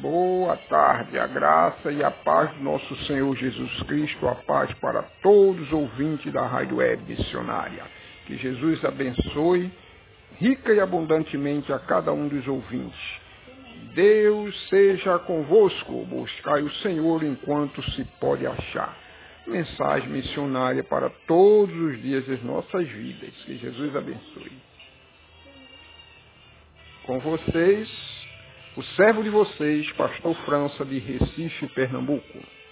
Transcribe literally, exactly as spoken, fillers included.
Boa tarde, a graça e a paz do nosso Senhor Jesus Cristo, a paz para todos os ouvintes da Rádio Web Missionária. Que Jesus abençoe rica e abundantemente a cada um dos ouvintes. Deus seja convosco, buscai o Senhor enquanto se pode achar. Mensagem missionária para todos os dias das nossas vidas. Que Jesus abençoe. Com vocês, o servo de vocês, Pastor França, de Recife, Pernambuco.